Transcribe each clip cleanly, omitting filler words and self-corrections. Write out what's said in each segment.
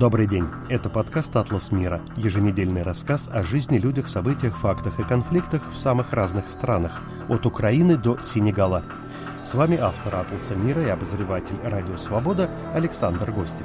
Добрый день. Это подкаст «Атлас мира». Еженедельный рассказ о жизни, людях, событиях, фактах и конфликтах в самых разных странах. От Украины до Сенегала. С вами автор «Атласа мира» и обозреватель «Радио Свобода» Александр Гостев.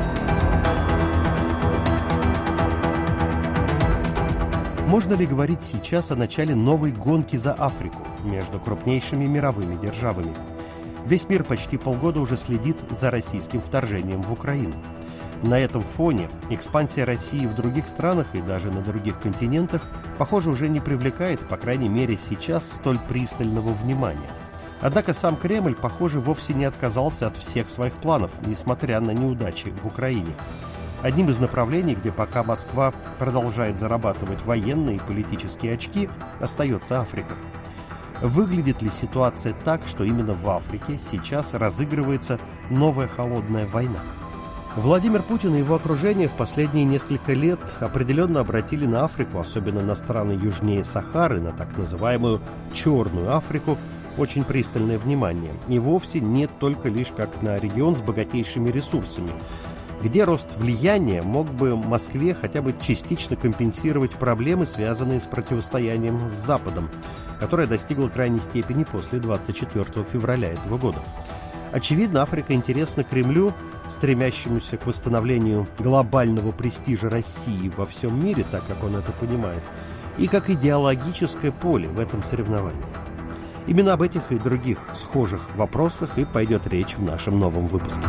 Можно ли говорить сейчас о начале новой гонки за Африку между крупнейшими мировыми державами? Весь мир почти полгода уже следит за российским вторжением в Украину. На этом фоне экспансия России в других странах и даже на других континентах, похоже, уже не привлекает, по крайней мере сейчас, столь пристального внимания. Однако сам Кремль, похоже, вовсе не отказался от всех своих планов, несмотря на неудачи в Украине. Одним из направлений, где пока Москва продолжает зарабатывать военные и политические очки, остается Африка. Выглядит ли ситуация так, что именно в Африке сейчас разыгрывается новая холодная война? Владимир Путин и его окружение в последние несколько лет определенно обратили на Африку, особенно на страны южнее Сахары, на так называемую Черную Африку, очень пристальное внимание. И вовсе не только лишь как на регион с богатейшими ресурсами, где рост влияния мог бы Москве хотя бы частично компенсировать проблемы, связанные с противостоянием с Западом, которое достигло крайней степени после 24 февраля этого года. Очевидно, Африка интересна Кремлю, стремящемуся к восстановлению глобального престижа России во всем мире, так как он это понимает, и как идеологическое поле в этом соревновании. Именно об этих и других схожих вопросах и пойдет речь в нашем новом выпуске.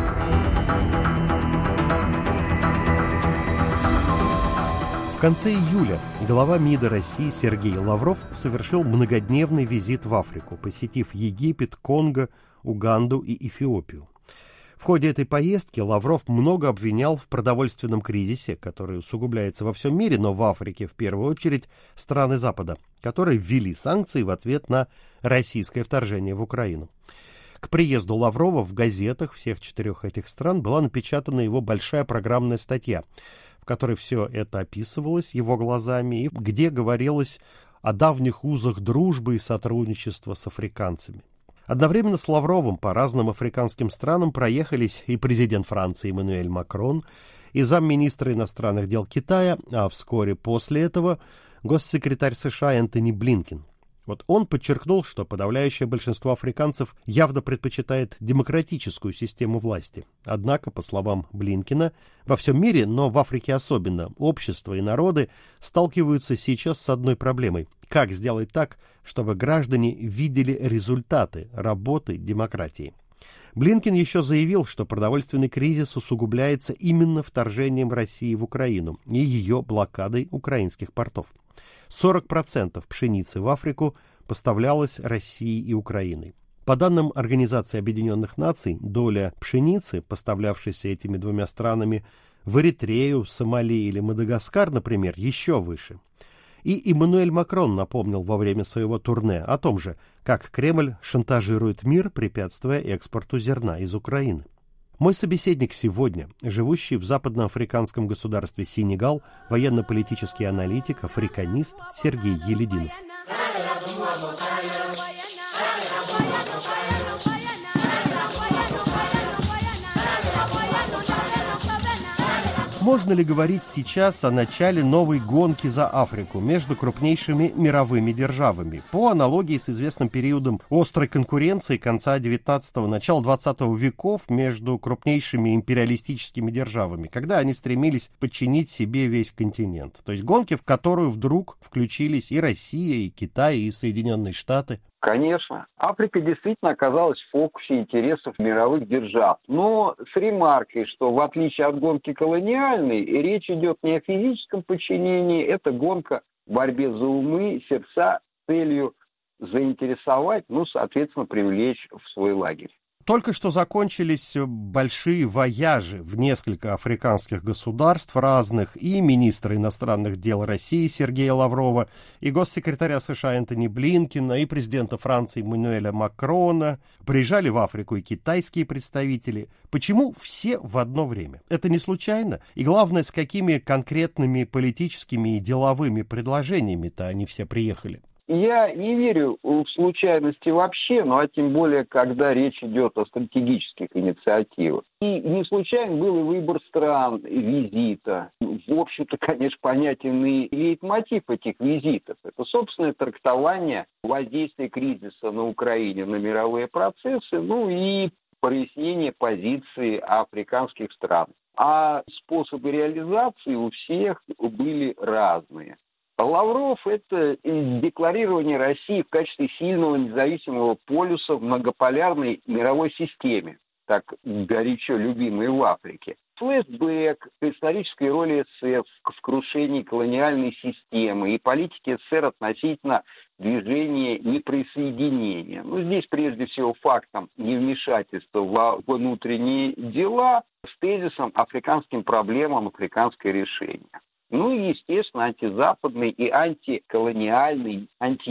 В конце июля глава МИДа России Сергей Лавров совершил многодневный визит в Африку, посетив Египет, Конго, Уганду и Эфиопию. В ходе этой поездки Лавров много обвинял в продовольственном кризисе, который усугубляется во всем мире, но в Африке в первую очередь страны Запада, которые ввели санкции в ответ на российское вторжение в Украину. К приезду Лаврова в газетах всех 4 этих стран была напечатана его большая программная статья, в которой все это описывалось его глазами и где говорилось о давних узах дружбы и сотрудничества с африканцами. Одновременно с Лавровым по разным африканским странам проехались и президент Франции Эммануэль Макрон, и замминистра иностранных дел Китая, а вскоре после этого госсекретарь США Энтони Блинкен. Вот он подчеркнул, что подавляющее большинство африканцев явно предпочитает демократическую систему власти. Однако, по словам Блинкена, во всем мире, но в Африке особенно, общества и народы сталкиваются сейчас с одной проблемой. Как сделать так, чтобы граждане видели результаты работы демократии? Блинкен еще заявил, что продовольственный кризис усугубляется именно вторжением России в Украину и ее блокадой украинских портов. 40% пшеницы в Африку поставлялось Россией и Украиной. По данным Организации Объединенных Наций, доля пшеницы, поставлявшейся этими двумя странами в Эритрею, Сомали или Мадагаскар, например, еще выше. И Эммануэль Макрон напомнил во время своего турне о том же, как Кремль шантажирует мир, препятствуя экспорту зерна из Украины. Мой собеседник сегодня, живущий в западноафриканском государстве Сенегал, военно-политический аналитик, африканист Сергей Елединов. Можно ли говорить сейчас о начале новой гонки за Африку между крупнейшими мировыми державами? По аналогии с известным периодом острой конкуренции конца XIX – начала XX веков между крупнейшими империалистическими державами, когда они стремились подчинить себе весь континент. То есть гонки, в которую вдруг включились и Россия, и Китай, и Соединенные Штаты. Конечно. Африка действительно оказалась в фокусе интересов мировых держав. Но с ремаркой, что в отличие от гонки колониальной, речь идет не о физическом подчинении, это гонка в борьбе за умы, сердца с целью заинтересовать, соответственно, привлечь в свой лагерь. Только что закончились большие вояжи в несколько африканских государств разных, и министра иностранных дел России Сергея Лаврова, и госсекретаря США Энтони Блинкена, и президента Франции Эммануэля Макрона. Приезжали в Африку и китайские представители. Почему все в одно время? Это не случайно? И главное, с какими конкретными политическими и деловыми предложениями-то они все приехали? Я не верю в случайности вообще, ну а тем более, когда речь идет о стратегических инициативах. И не случайен был и выбор стран визита. В общем-то, конечно, понятен и лейтмотив этих визитов. Это собственное трактование воздействия кризиса на Украине на мировые процессы, ну и прояснение позиции африканских стран. А способы реализации у всех были разные. Лавров – это декларирование России в качестве сильного независимого полюса в многополярной мировой системе, так горячо любимой в Африке. Флешбэк к исторической роли СССР в крушении колониальной системы и политики СССР относительно движения неприсоединения. Ну, здесь прежде всего фактом невмешательства во внутренние дела с тезисом африканским проблемам африканское решение. Ну и, естественно, антизападный и антиколониальный,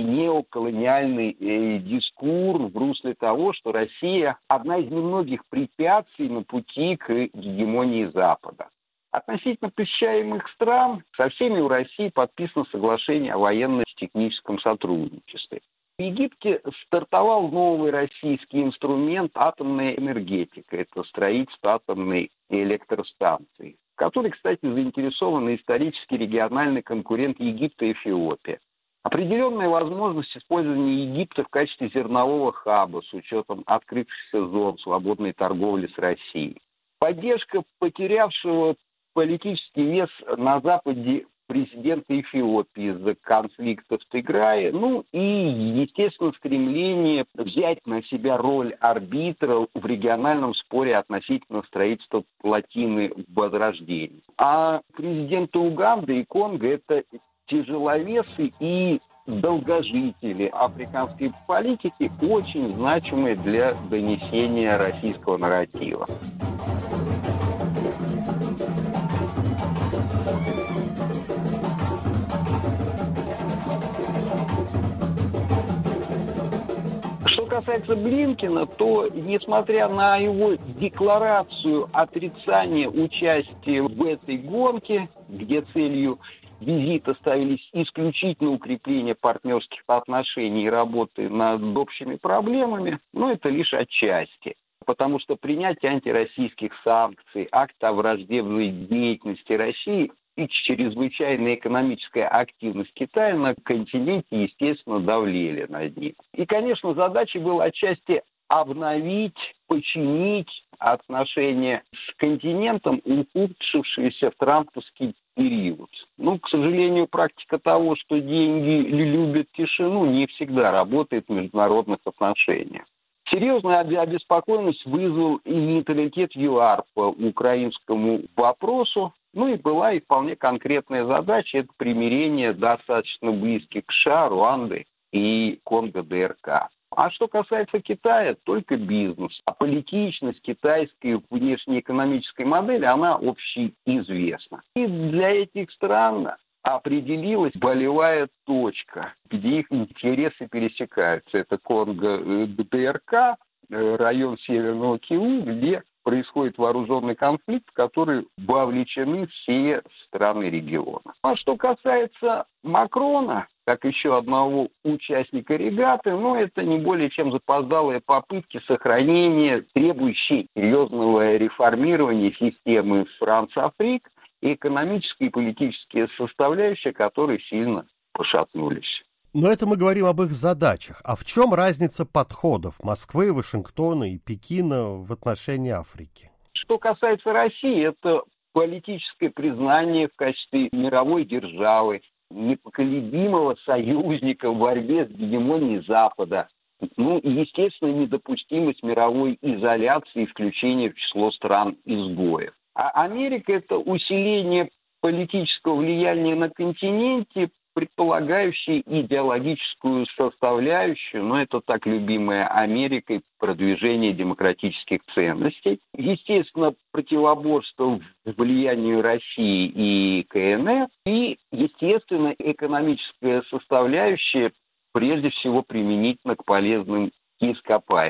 антинеоколониальный дискурс в русле того, что Россия – одна из немногих препятствий на пути к гегемонии Запада. Относительно посещаемых стран со всеми у России подписано соглашение о военно-техническом сотрудничестве. В Египте стартовал новый российский инструмент атомная энергетика. Это строительство атомной электростанции, в которой, кстати, заинтересованы исторический региональный конкурент Египта Эфиопия. Определенная возможность использования Египта в качестве зернового хаба с учетом открывшихся зон свободной торговли с Россией. Поддержка потерявшего политический вес на Западе президента Эфиопии из-за конфликта в Тиграе, ну и, естественно, стремление взять на себя роль арбитра в региональном споре относительно строительства плотины Возрождения. А президенты Уганды и Конго – это тяжеловесы и долгожители африканской политики, очень значимые для донесения российского нарратива. Что касается Блинкена, то, несмотря на его декларацию отрицания участия в этой гонке, где целью визита ставились исключительно укрепление партнерских отношений и работы над общими проблемами, но это лишь отчасти. Потому что принятие антироссийских санкций, акт о враждебной деятельности России и чрезвычайная экономическая активность Китая на континенте, естественно, давлели над ним. И, конечно, задачей было отчасти обновить, починить отношения с континентом, ухудшившиеся в трамповский период. Ну, к сожалению, практика того, что деньги любят тишину, не всегда работает в международных отношениях. Серьезную обеспокоенность вызвал и нейтралитет ЮАР по украинскому вопросу. Ну и была и вполне конкретная задача – это примирение достаточно близких к США, Руанды и Конго-ДРК. А что касается Китая, только бизнес. А политичность китайской внешнеэкономической модели, она общеизвестна. И для этих стран определилась болевая точка, где их интересы пересекаются. Это Конго-ДРК, район Северного Киву, где происходит вооруженный конфликт, в который вовлечены все страны региона. А что касается Макрона, как еще одного участника регаты, это не более чем запоздалые попытки сохранения требующей серьезного реформирования системы Франц-Африк и экономические и политические составляющие, которые сильно пошатнулись. Но это мы говорим об их задачах. А в чем разница подходов Москвы, Вашингтона и Пекина в отношении Африки? Что касается России, это политическое признание в качестве мировой державы, непоколебимого союзника в борьбе с гегемонией Запада. И, естественно, недопустимость мировой изоляции и включения в число стран-изгоев. А Америка – это усиление политического влияния на континенте, предполагающий идеологическую составляющую, это так любимое Америкой продвижение демократических ценностей. Естественно, противоборство влиянию России и КНР и, естественно, экономическая составляющая, прежде всего, применительно к полезным ископаемым.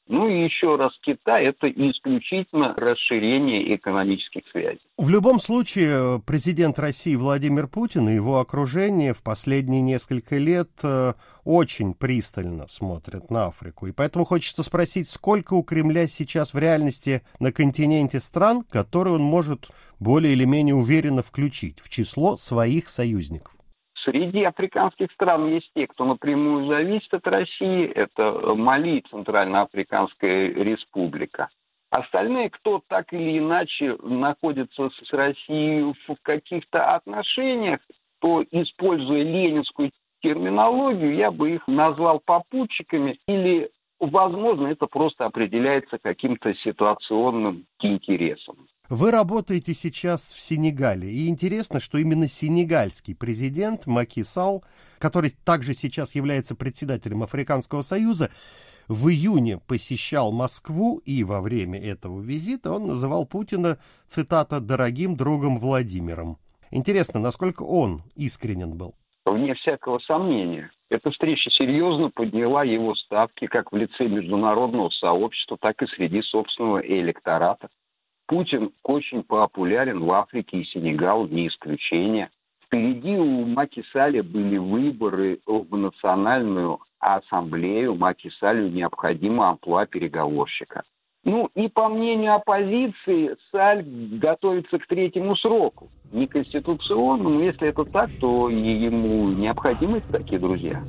Ну и еще раз, Китай – это исключительно расширение экономических связей. В любом случае, президент России Владимир Путин и его окружение в последние несколько лет очень пристально смотрят на Африку. И поэтому хочется спросить, сколько у Кремля сейчас в реальности на континенте стран, которые он может более или менее уверенно включить в число своих союзников? Среди африканских стран есть те, кто напрямую зависит от России. Это Мали, Центральноафриканская республика. Остальные, кто так или иначе находится с Россией в каких-то отношениях, то, используя ленинскую терминологию, я бы их назвал попутчиками или, возможно, это просто определяется каким-то ситуационным интересом. Вы работаете сейчас в Сенегале, и интересно, что именно сенегальский президент Маки Салл, который также сейчас является председателем Африканского союза, в июне посещал Москву, и во время этого визита он называл Путина, цитата, «дорогим другом Владимиром». Интересно, насколько он искренен был? Вне всякого сомнения. Эта встреча серьезно подняла его ставки как в лице международного сообщества, так и среди собственного электората. Путин очень популярен в Африке, и Сенегал не исключение. Впереди у Маки Салля были выборы в Национальную ассамблею. Маки Саллю необходимо амплуа переговорщика. Ну и по мнению оппозиции, Саль готовится к третьему сроку. Не конституционному, но если это так, то ему необходимы такие друзья.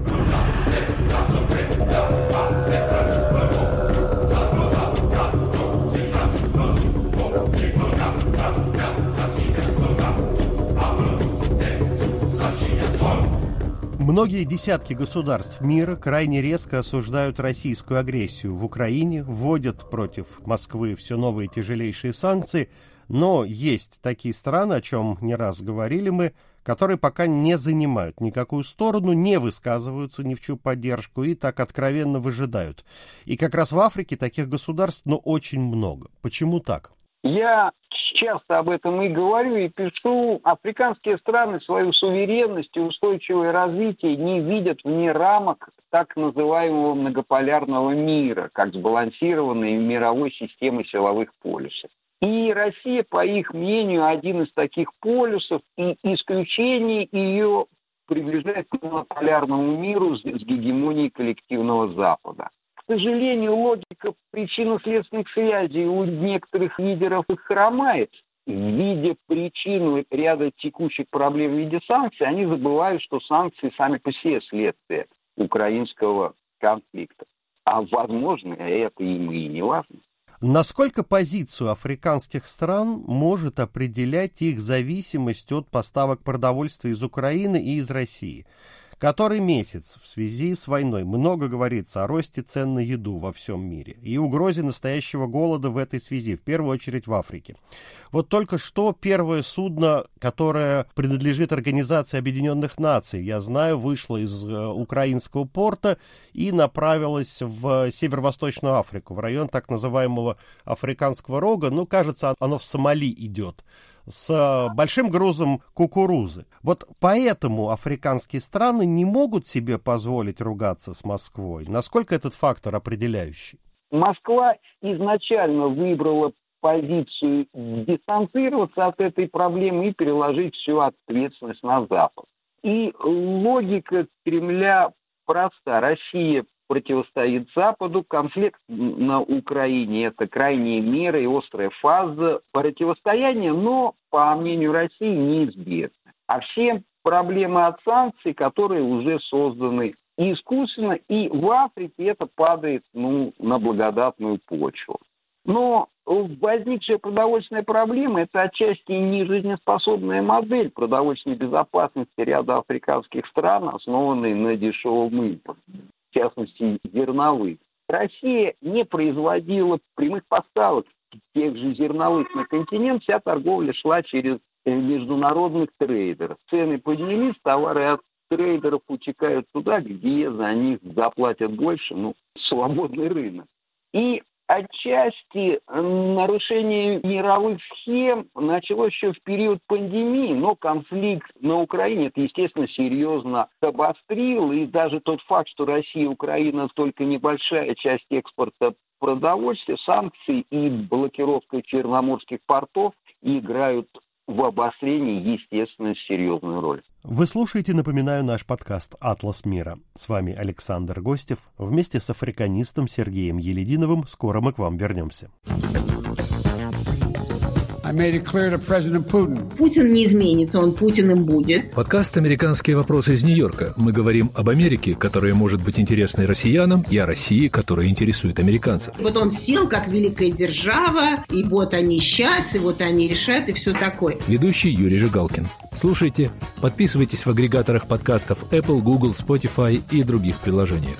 Многие десятки государств мира крайне резко осуждают российскую агрессию в Украине, вводят против Москвы все новые тяжелейшие санкции, но есть такие страны, о чем не раз говорили мы, которые пока не занимают никакую сторону, не высказываются ни в чью поддержку и так откровенно выжидают. И как раз в Африке таких государств, очень много. Почему так? Я часто об этом и говорю, и пишу. Африканские страны свою суверенность и устойчивое развитие не видят вне рамок так называемого многополярного мира, как сбалансированной мировой системы силовых полюсов. И Россия, по их мнению, один из таких полюсов, и исключение ее приближает к монополярному миру с гегемонией коллективного Запада. К сожалению, логика причинно-следственных связей у некоторых лидеров их хромает. Видя причину ряда текущих проблем в виде санкций, они забывают, что санкции сами по себе следствие украинского конфликта. А возможно, это им и не важно. Насколько позицию африканских стран может определять их зависимость от поставок продовольствия из Украины и из России? Который месяц в связи с войной много говорится о росте цен на еду во всем мире и угрозе настоящего голода в этой связи, в первую очередь в Африке. Вот только что первое судно, которое принадлежит Организации Объединенных Наций, я знаю, вышло из украинского порта и направилось в Северо-Восточную Африку, в район так называемого Африканского рога. Кажется, оно в Сомали идет, с большим грузом кукурузы. Вот поэтому африканские страны не могут себе позволить ругаться с Москвой. Насколько этот фактор определяющий? Москва изначально выбрала позицию дистанцироваться от этой проблемы и переложить всю ответственность на Запад. И логика Кремля проста. Россия противостоит Западу. Конфликт на Украине – это крайние меры и острая фаза противостояния, но, по мнению России, неизбежна. А все проблемы от санкций, которые уже созданы искусственно, и в Африке это падает на благодатную почву. Но возникшая продовольственная проблема – это отчасти нежизнеспособная модель продовольственной безопасности ряда африканских стран, основанной на дешевом импорте, в частности, зерновых. Россия не производила прямых поставок тех же зерновых на континент, вся торговля шла через международных трейдеров. Цены поднялись, товары от трейдеров утекают туда, где за них заплатят больше, свободный рынок. И отчасти нарушение мировых схем началось еще в период пандемии, но конфликт на Украине это, естественно, серьезно обострил, и даже тот факт, что Россия и Украина только небольшая часть экспорта продовольствия, санкции и блокировка черноморских портов играют в обострении, естественно, серьезную роль. Вы слушаете, напоминаю, наш подкаст «Атлас мира». С вами Александр Гостев. Вместе с африканистом Сергеем Елединовым скоро мы к вам вернемся. Путин не изменится, он Путиным будет. Подкаст «Американские вопросы» из Нью-Йорка. Мы говорим об Америке, которая может быть интересной россиянам, и о России, которая интересует американцев. Вот он сел как великая держава, и вот они сейчас, и вот они решат, и все такое. Ведущий Юрий Жигалкин. Слушайте, подписывайтесь в агрегаторах подкастов Apple, Google, Spotify и других приложениях.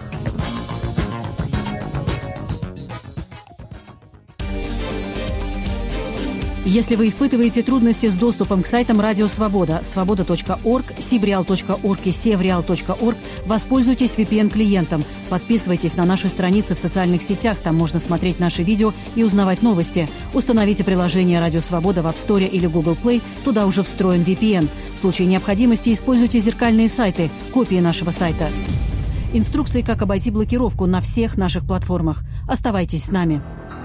Если вы испытываете трудности с доступом к сайтам Радио Свобода, свобода.орг, sibreal.org и sevreal.org, воспользуйтесь VPN-клиентом. Подписывайтесь на наши страницы в социальных сетях, там можно смотреть наши видео и узнавать новости. Установите приложение Радио Свобода в App Store или Google Play, туда уже встроен VPN. В случае необходимости используйте зеркальные сайты, копии нашего сайта. Инструкции, как обойти блокировку на всех наших платформах. Оставайтесь с нами.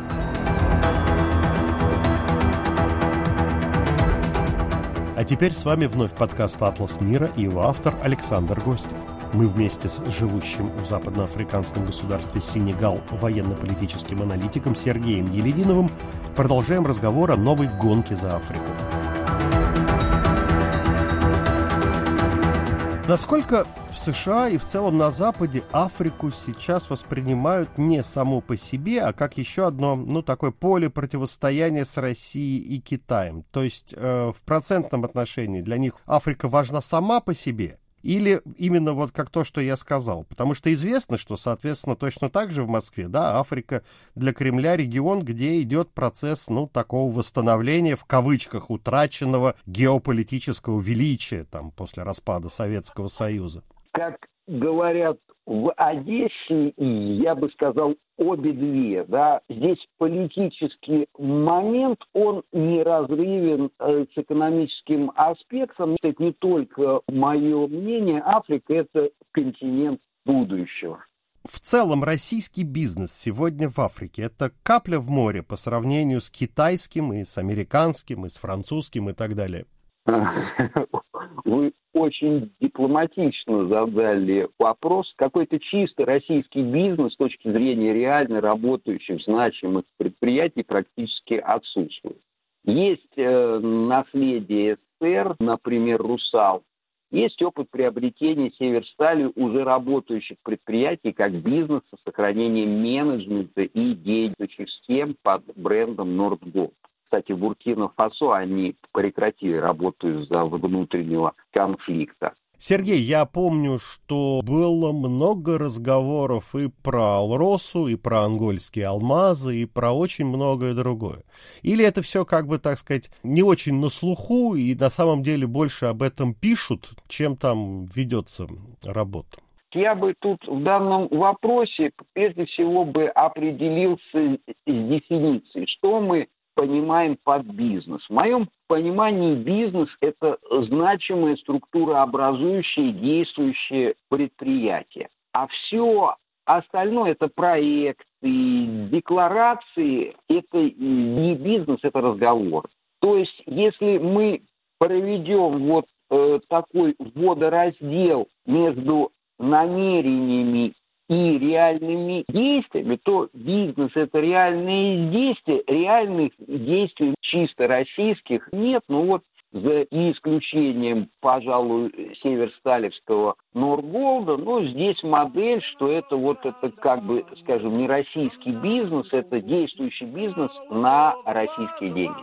А теперь с вами вновь подкаст «Атлас мира» и его автор Александр Гостев. Мы вместе с живущим в западноафриканском государстве Сенегал военно-политическим аналитиком Сергеем Елединовым продолжаем разговор о новой гонке за Африку. Насколько в США и в целом на Западе Африку сейчас воспринимают не саму по себе, а как еще одно, такое поле противостояния с Россией и Китаем? То есть в процентном отношении для них Африка важна сама по себе? Или именно вот как то, что я сказал? Потому что известно, что, соответственно, точно так же в Москве, да, Африка для Кремля регион, где идет процесс, такого восстановления, в кавычках, утраченного геополитического величия, там, после распада Советского Союза. Как говорят в Одессе, я бы сказал, обе две, да, здесь политический момент, он неразрывен с экономическим аспектом. Это не только мое мнение, Африка – это континент будущего. В целом российский бизнес сегодня в Африке – это капля в море по сравнению с китайским, и с американским, и с французским и так далее. Вы очень дипломатично задали вопрос. Какой-то чисто российский бизнес с точки зрения реально работающих, значимых предприятий практически отсутствует. Есть наследие СССР, например, «Русал». Есть опыт приобретения «Северстали» уже работающих предприятий как бизнеса с сохранением менеджмента и действующих схем под брендом «Нордголд». Кстати, в Буркина-Фасо они прекратили работу из-за внутреннего конфликта. Сергей, я помню, что было много разговоров и про Алросу, и про ангольские алмазы, и про очень многое другое. Или это все, так сказать, не очень на слуху, и на самом деле больше об этом пишут, чем там ведется работа? Я бы тут в данном вопросе прежде всего бы определился с дефиницией, что мы понимаем под бизнес. В моем понимании бизнес – это значимое структурообразующее действующее предприятие. А все остальное – это проекты, декларации – это не бизнес, это разговор. То есть, если мы проведем такой водораздел между намерениями и реальными действиями, то бизнес – это реальные действия. Реальных действий чисто российских нет. За исключением, пожалуй, северсталевского Нордголда, здесь модель, что это не российский бизнес, это действующий бизнес на российские деньги.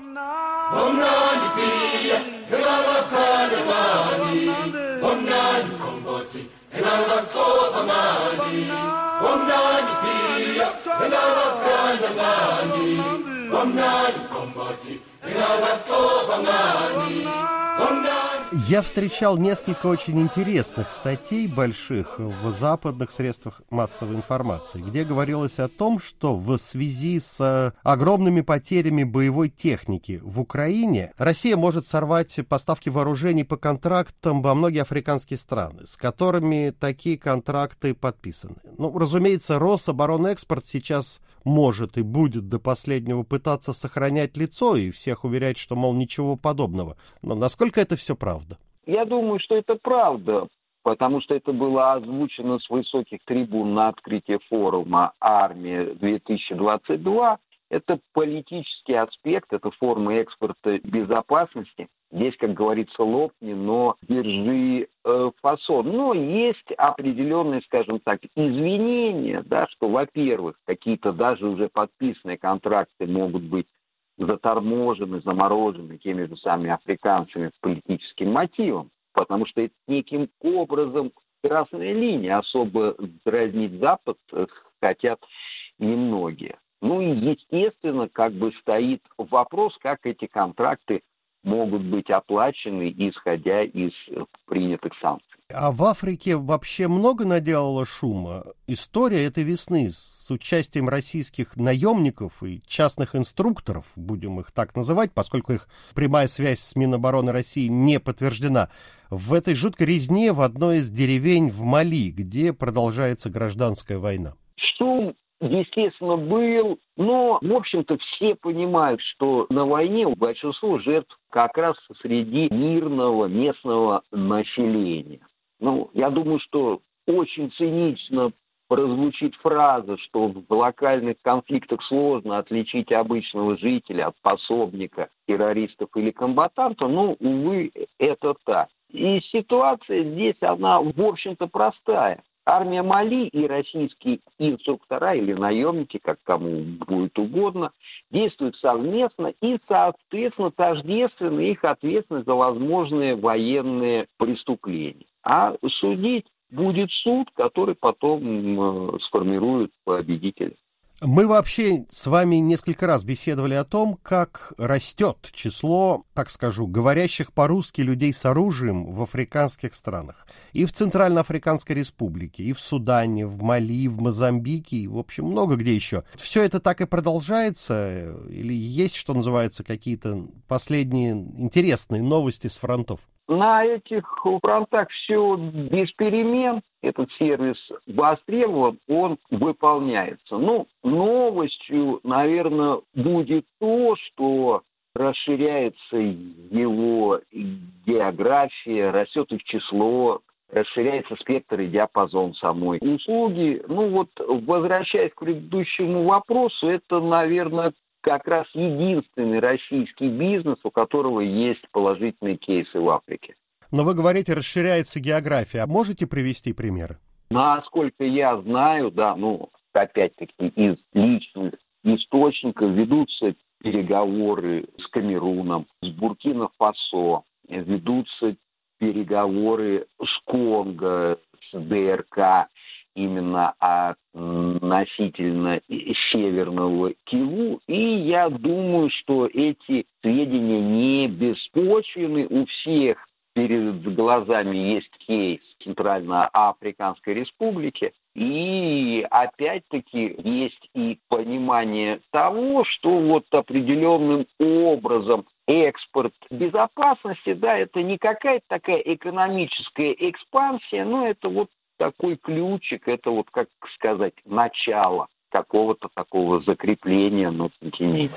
Я встречал несколько очень интересных статей больших в западных средствах массовой информации, где говорилось о том, что в связи с огромными потерями боевой техники в Украине Россия может сорвать поставки вооружений по контрактам во многие африканские страны, с которыми такие контракты подписаны. Ну, разумеется, Рособоронэкспорт сейчас может и будет до последнего пытаться сохранять лицо и всех уверять, что, мол, ничего подобного. Но насколько это все правда? Я думаю, что это правда, потому что это было озвучено с высоких трибун на открытии форума «Армия-2022». Это политический аспект, это форма экспорта безопасности. Здесь, как говорится, лопни, но держи фасон. Но есть определенные, скажем так, извинения, да, что, во-первых, какие-то даже уже подписанные контракты могут быть заторможены, заморожены теми же самыми африканцами с политическим мотивом, потому что это неким образом красная линия. Особо дразнить Запад хотят немногие. Ну и, естественно, как бы стоит вопрос, как эти контракты могут быть оплачены, исходя из принятых санкций. А в Африке вообще много наделало шума? История этой весны с участием российских наемников и частных инструкторов, будем их так называть, поскольку их прямая связь с Минобороны России не подтверждена, в этой жуткой резне в одной из деревень в Мали, где продолжается гражданская война. Шум, естественно, был, но, в общем-то, все понимают, что на войне большинство жертв как раз среди мирного местного населения. Ну, я думаю, что очень цинично прозвучит фраза, что в локальных конфликтах сложно отличить обычного жителя от пособника, террористов или комбатанта. Ну, увы, это так. И ситуация здесь, она, в общем-то, простая. Армия Мали и российские инструктора или наемники, как кому будет угодно, действуют совместно и, соответственно, тождественна их ответственность за возможные военные преступления. А судить будет суд, который потом сформирует победителя. Мы вообще с вами несколько раз беседовали о том, как растет число, так скажу, говорящих по-русски людей с оружием в африканских странах. И в Центральноафриканской Республике, и в Судане, в Мали, в Мозамбике, и, в общем, много где еще. Все это так и продолжается? Или есть, что называется, какие-то последние интересные новости с фронтов? На этих фронтах все без перемен. Этот сервис востребован, он выполняется. Ну, новостью, наверное, будет то, что расширяется его география, растет их число, расширяется спектр и диапазон самой услуги. Ну вот, возвращаясь к предыдущему вопросу, это, наверное, как раз единственный российский бизнес, у которого есть положительные кейсы в Африке. Но вы говорите, расширяется география. А можете привести примеры? Насколько я знаю, да, ну, опять-таки, из личных источников ведутся переговоры с Камеруном, с Буркина-Фасо, ведутся переговоры с Конго, с ДРК, именно относительно Северного Киву. И я думаю, что эти сведения не беспочвены. У всех перед глазами есть кейс Центральноафриканской Республики. И опять-таки есть и понимание того, что вот определенным образом экспорт безопасности, да, это не какая-то такая экономическая экспансия, но это вот такой ключик, это вот, как сказать, начало какого-то такого закрепления на континенте.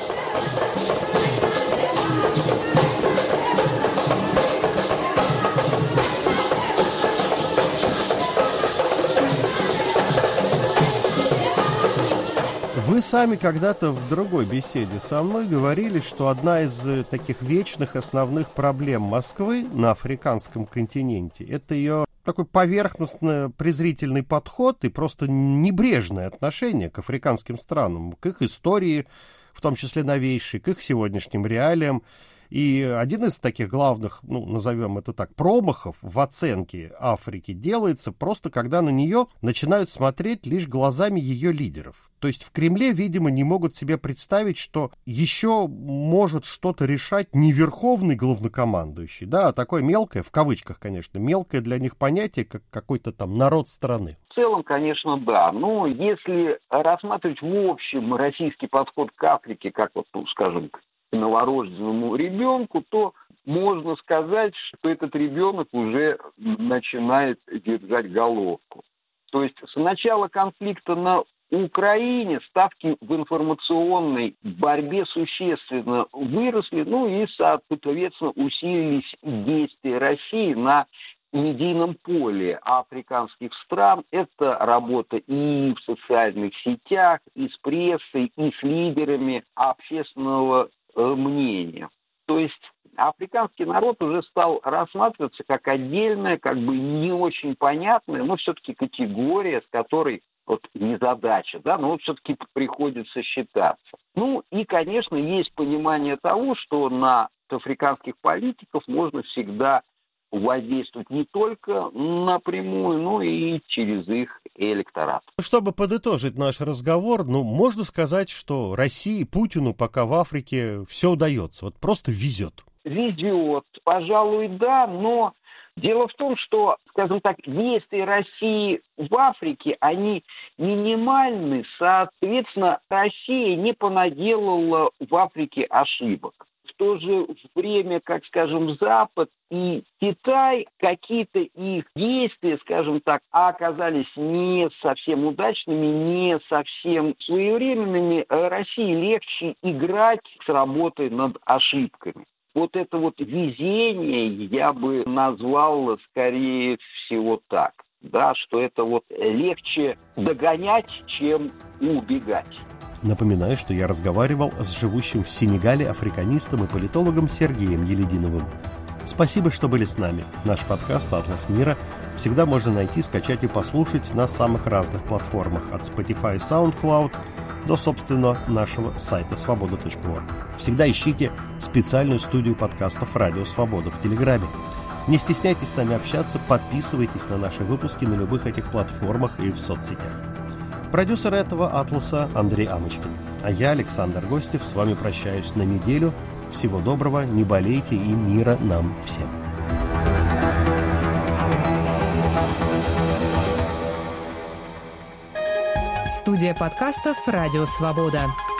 Вы сами когда-то в другой беседе со мной говорили, что одна из таких вечных основных проблем Москвы на африканском континенте – это ее такой поверхностно-презрительный подход и просто небрежное отношение к африканским странам, к их истории, в том числе новейшей, к их сегодняшним реалиям. И один из таких главных, ну, назовем это так, промахов в оценке Африки делается просто, когда на нее начинают смотреть лишь глазами ее лидеров. То есть в Кремле, видимо, не могут себе представить, что еще может что-то решать не верховный главнокомандующий, да, а такое мелкое, в кавычках, конечно, мелкое для них понятие, как какой-то там народ страны. В целом, конечно, да. Но если рассматривать в общем российский подход к Африке, как вот, скажем, к новорожденному ребенку, то можно сказать, что этот ребенок уже начинает держать головку. То есть с начала конфликта на Украине ставки в информационной борьбе существенно выросли, и, соответственно, усилились действия России на медийном поле африканских стран. Это работа и в социальных сетях, и с прессой, и с лидерами общественного мнения. То есть африканский народ уже стал рассматриваться как отдельная, как бы не очень понятная, но все-таки категория, с которой незадача, да, но все-таки приходится считаться. И, конечно, есть понимание того, что на африканских политиков можно всегда воздействовать не только напрямую, но и через их электорат. Чтобы подытожить наш разговор, можно сказать, что России, Путину пока в Африке все удается, просто везет. Везет, пожалуй, да, но дело в том, что, скажем так, действия России в Африке, они минимальны, соответственно, Россия не понаделала в Африке ошибок. В то же время, как, скажем, Запад и Китай, какие-то их действия, скажем так, оказались не совсем удачными, не совсем своевременными. России легче играть с работой над ошибками. Вот это везение я бы назвал, скорее всего, так, да, что это легче догонять, чем убегать. Напоминаю, что я разговаривал с живущим в Сенегале африканистом и политологом Сергеем Елединовым. Спасибо, что были с нами. Наш подкаст «Атлас мира» всегда можно найти, скачать и послушать на самых разных платформах, от Spotify и SoundCloud до, собственно, нашего сайта свобода.орг. Всегда ищите специальную студию подкастов «Радио Свобода» в Телеграме. Не стесняйтесь с нами общаться, подписывайтесь на наши выпуски на любых этих платформах и в соцсетях. Продюсер этого «Атласа» Андрей Амочкин. А я, Александр Гостев, с вами прощаюсь на неделю. Всего доброго, не болейте и мира нам всем. Студия подкастов «Радио Свобода».